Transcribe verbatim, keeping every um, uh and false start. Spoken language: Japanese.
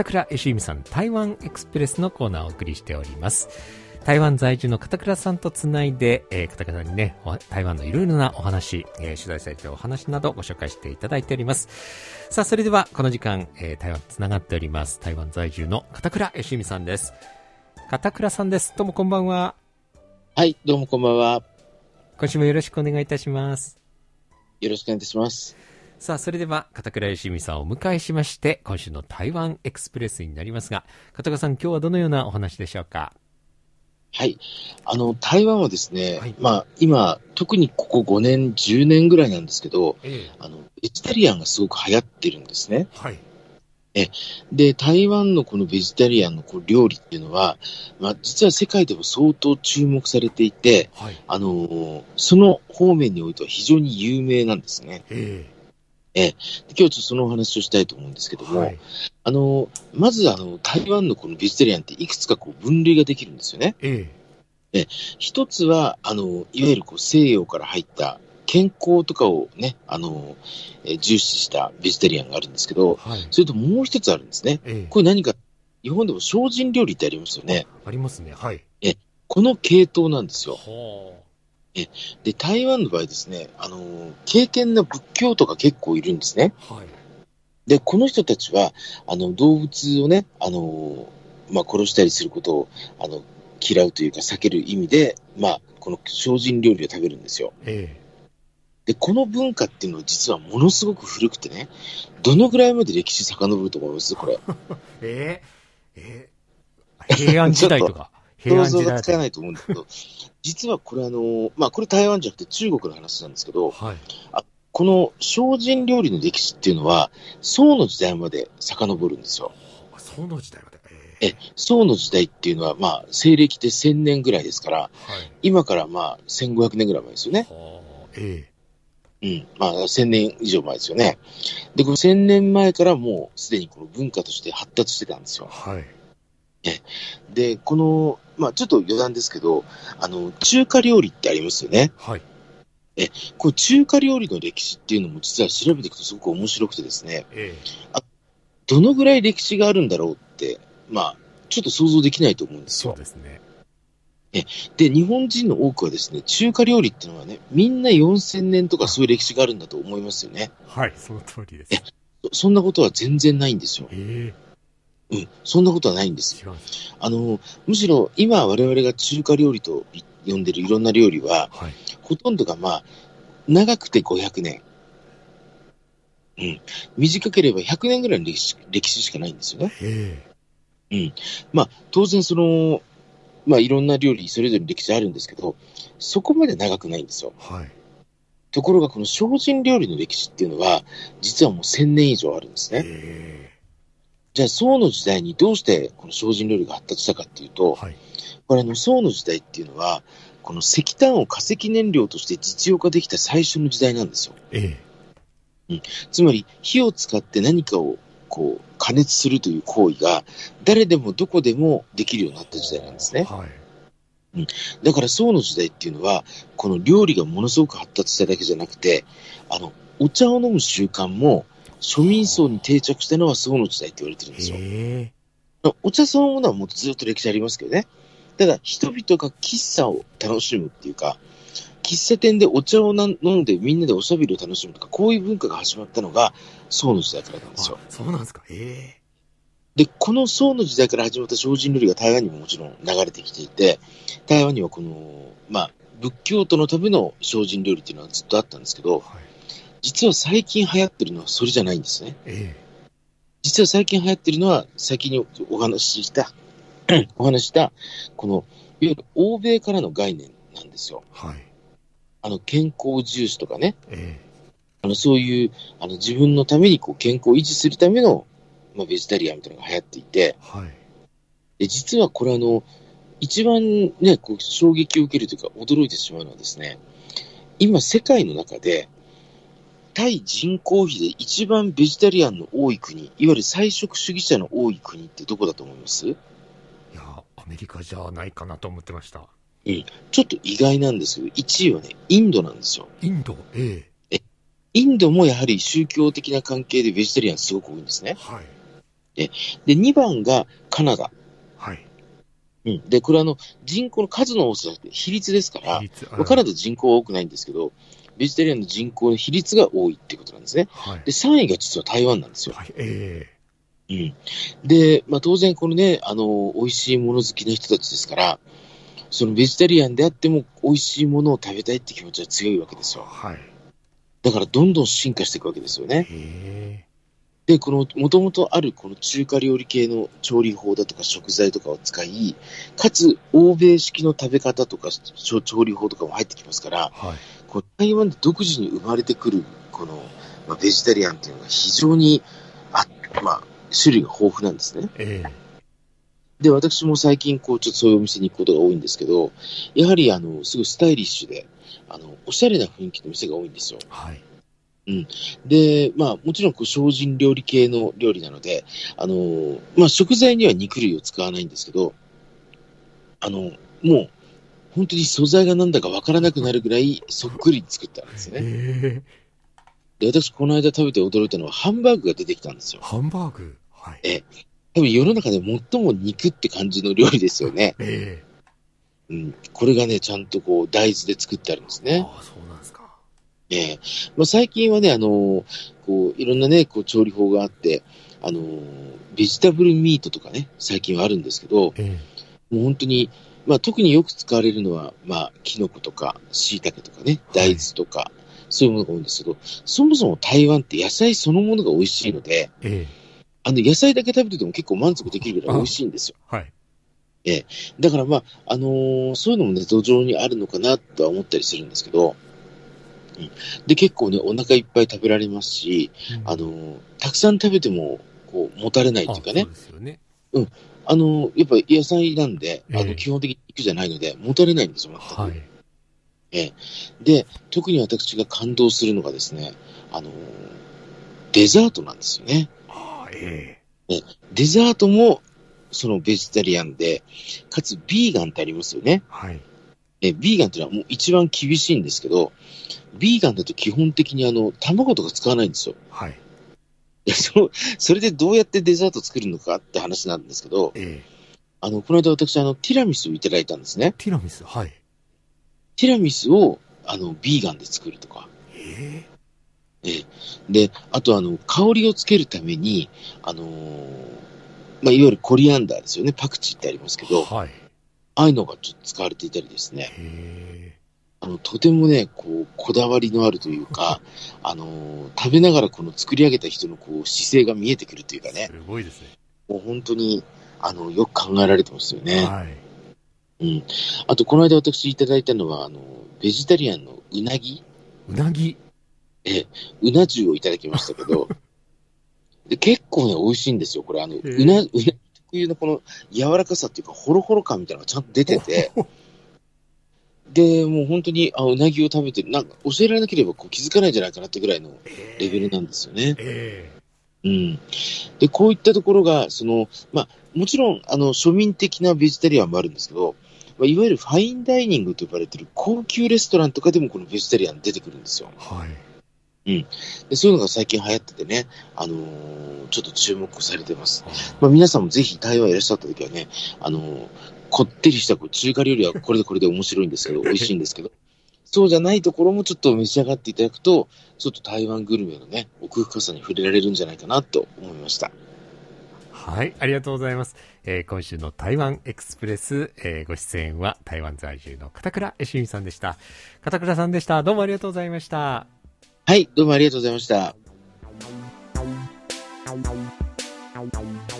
片倉義文さん、台湾エクスプレスのコーナーをお送りしております。台湾在住の片倉さんとつないで、えー、片倉さんにね、台湾のいろいろなお話、えー、取材されているお話などご紹介していただいております。さあ、それではこの時間、えー、台湾つながっております。台湾在住の片倉義文さんです。片倉さんです。どうもこんばんは。 はい、どうもこんばんは。 今週もよろしくお願いいたします。 よろしくお願いいたします。 さあ、それでは片倉義文さんをお迎えしまして、今週の台湾エクスプレスになりますが、片倉さん、今日はどのようなお話でしょうか？ はい。あの、台湾はですね、 はい、 まあ、今、特にここごねん、じゅうねんぐらいなんですけど、 ええ、 あの、ベジタリアンがすごく流行ってるんですね。 はい。 え、で、台湾のこのベジタリアンのこう料理っていうのは、まあ、実は世界でも相当注目されていて、はい、あの、その方面においては非常に有名なんですね。 えええ、今日ちょっとそのお話をしたいと思うんですけども、はい、あの、まずあの、台湾のこのベジタリアンっていくつかこう分類ができるんですよね。 ええ、一つは、あの、いわゆるこう西洋から入った健康とかをね、あの、え重視したベジタリアンがあるんですけど、はい、それともう一つあるんですね。えこれ何か、日本でも精進料理ってありますよね。 あ、ありますね。はい。 え、この系統なんですよ。 はあ。 えで、台湾の場合ですね、あの、敬虔な仏教徒が結構いるんですね。 はい。 で、この人たちは、あの、動物をね、あの、まあ、殺したりすることを、あの、嫌うというか避ける意味で、まあ、この精進料理を食べるんですよ。 ええ。 で、この文化っていうのは実はものすごく古くてね、どのぐらいまで歴史遡ると思いますこれ。 えー、えー、平安時代とか。 平安時代。想像がつかないと思うんですけど、実はこれあの、まあ、これ台湾じゃなくて中国の話なんですけど、はい、あこの精進料理の歴史っていうのは、宋の時代まで遡るんですよ。 宋の時代まで。 ええ、宋の時代っていうのは、まあ、西暦でせんねんぐらいですから、はい、今からまあ、せんごひゃくねんぐらい前ですよね。 はあ、ええ。うん。まあ、せんねん以上前ですよね。で、このせんねんまえからもうすでにこの文化として発達してたんですよ。 はい。 え。で、この、まあ、ちょっと余談ですけど、あの、中華料理ってありますよね。 はい。 え、これ中華料理の歴史っていうのも実は調べていくとすごく面白くてですね、ええ、あどのぐらい歴史があるんだろうって、まあ、ちょっと想像できないと思うんですよ。 そうですね。 えで、日本人の多くはですね、中華料理っていうのはね、みんなよんせんねんとかそういう歴史があるんだと思いますよね。 はい、その通りです。 えそんなことは全然ないんですよ。 えー、うん、そんなことはないんです。あの、むしろ今我々が中華料理と呼んでるいろんな料理は、はい、ほとんどがまあ、長くてごひゃくねん。うん。短ければひゃくねんぐらいの歴史、歴史しかないんですよね。 へうん。まあ、当然その、まあ、いろんな料理、それぞれ歴史あるんですけど、そこまで長くないんですよ。 はい。 ところが、この精進料理の歴史っていうのは、実はもうせんねん以上あるんですね。 へじゃあ、宋の時代にどうしてこの精進料理が発達したかっていうと、はい、これあの、宋の時代っていうのは、この石炭を化石燃料として実用化できた最初の時代なんですよ。 ええうん、つまり、火を使って何かをこう加熱するという行為が誰でもどこでもできるようになった時代なんですね。はい、うん、だから宋の時代っていうのはこの料理がものすごく発達しただけじゃなくて、あのお茶を飲む習慣も庶民層に定着したのは宋の時代って言われてるんですよ。 へお茶そのものはもうずっと歴史ありますけどね。ただ人々が喫茶を楽しむっていうか、喫茶店でお茶を飲んでみんなでおしゃべりを楽しむとか、こういう文化が始まったのが宋の時代からなんですよ。 そうなんですか。へで、この宋の時代から始まった精進料理が台湾にももちろん流れてきていて、台湾にはこの、まあ、仏教徒のための精進料理っていうのはずっとあったんですけど、はい、実は最近流行ってるのはそれじゃないんですね。 え実は最近流行ってるのは、先にお話しした、お話した、この、いわゆる欧米からの概念なんですよ。 はい。 あの、健康重視とかね。 えあの、そういう、あの、自分のためにこう健康を維持するための、まあ、ベジタリアンみたいなのが流行っていて、 はい。 で、実はこれあの、一番ね、こう衝撃を受けるというか驚いてしまうのはですね、今世界の中で、対人口比で一番ベジタリアンの多い国、いわゆる菜食主義者の多い国ってどこだと思います？ いや、アメリカじゃないかなと思ってました。 うん。ちょっと意外なんですけど、いちいはね、インドなんですよ。 インド、ええ。インドもやはり宗教的な関係でベジタリアンすごく多いんですね。 はい。 えで、にばんがカナダ。 はい。 うん。で、これあの、人口の数の多さじゃなくて比率ですから、比率、カナダ人口は多くないんですけど、ベジタリアンの人口の比率が多いってことなんですね。はい。で、さんいが実は台湾なんですよ。はい。ええー。うん。で、まあ当然このね、あの、美味しいもの好きな人たちですから、そのベジタリアンであっても美味しいものを食べたいって気持ちは強いわけですよ。はい。だからどんどん進化していくわけですよね。へで、この、もともとあるこの中華料理系の調理法だとか食材とかを使い、かつ欧米式の食べ方とか調理法とかも入ってきますから、はい、この台湾で独自に生まれてくるこの、まあ、ベジタリアンっていうのが非常にあ、まあ、種類が豊富なんですね。えー、で、私も最近こうちょっとそういうお店に行くことが多いんですけど、やはりあのすごいスタイリッシュで、あのおしゃれな雰囲気の店が多いんですよ。はい。うん。で、まあ、もちろん、こう、精進料理系の料理なので、あのー、まあ、食材には肉類を使わないんですけど、あの、もう、本当に素材が何だかわからなくなるぐらいそっくり作ってあるんですよね。で、私、この間食べて驚いたのは、ハンバーグが出てきたんですよ。 ハンバーグはい。 え、多分世の中で最も肉って感じの料理ですよね。えー、うん。これがね、ちゃんとこう、大豆で作ってあるんですね。 ああ、そうなんですか。 ええー、まあ、最近はね、あのー、こう、いろんなね、こう、調理法があって、あのー、ベジタブルミートとかね、最近はあるんですけど、えー、もう本当に、まあ、特によく使われるのは、まあ、キノコとか、椎茸とかね、大豆とか、はい、そういうものが多いんですけど、そもそも台湾って野菜そのものが美味しいので、えー、あの、野菜だけ食べてても結構満足できるぐらい美味しいんですよ。はい。ええー、だからまあ、あのー、そういうのもね、土壌にあるのかなとは思ったりするんですけど、うん、で、結構ね、お腹いっぱい食べられますし、うん、あの、たくさん食べても、こう、もたれないっていうかね。そうですよね。うん。あの、やっぱ野菜なんで、えー、あの、基本的に肉じゃないので、もたれないんですよ、全く。はい。えー、で、特に私が感動するのがですね、あの、デザートなんですよね。あえー、ね。デザートも、そのベジタリアンで、かつビーガンってありますよね。はい。え、ビーガンっていうのはもう一番厳しいんですけど、ビーガンだと基本的にあの、卵とか使わないんですよ。はい。いや、そ、それでどうやってデザート作るのかって話なんですけど、ええ、あの、この間私あの、ティラミスをいただいたんですね。 ティラミスはい。 ティラミスを、あの、ビーガンで作るとか。ええ。ええ。で、あとあの、香りをつけるために、あのー、まあ、いわゆるコリアンダーですよね。パクチーってありますけど、はい。ああいうのがちょっと使われていたりですね。へあの、とてもね、こう、こだわりのあるというか、あのー、食べながらこの作り上げた人のこう、姿勢が見えてくるというかね。 すごいですね。 もう本当に、あの、よく考えられてますよね。はい。うん。あと、この間私いただいたのは、あの、ベジタリアンのうなぎ。 うなぎえ、うな重をいただきましたけど、で結構ね、美味しいんですよ。これ、あの、うな、うなぎ特有のこの柔らかさっていうか、ホロホロ感みたいなのがちゃんと出てて、で、もう本当に、あ、うなぎを食べてる、なんか教えられなければこう気づかないんじゃないかなってぐらいのレベルなんですよね。えー、うん。で、こういったところが、その、まあ、もちろん、あの、庶民的なベジタリアンもあるんですけど、まあ、いわゆるファインダイニングと呼ばれている高級レストランとかでもこのベジタリアン出てくるんですよ。はい。うん。で、そういうのが最近流行っててね、あのー、ちょっと注目されてます。まあ、皆さんもぜひ台湾いらっしゃった時はね、あのー、こってりしたこう中華料理はこれでこれで面白いんですけど、美味しいんですけど、そうじゃないところもちょっと召し上がっていただくと、ちょっと台湾グルメのね、奥深さに触れられるんじゃないかなと思いました。 はい、ありがとうございます。えー、今週の台湾エクスプレス、えー、ご出演は台湾在住の片倉恵美さんでした。片倉さんでした。どうもありがとうございました。 はい、どうもありがとうございました。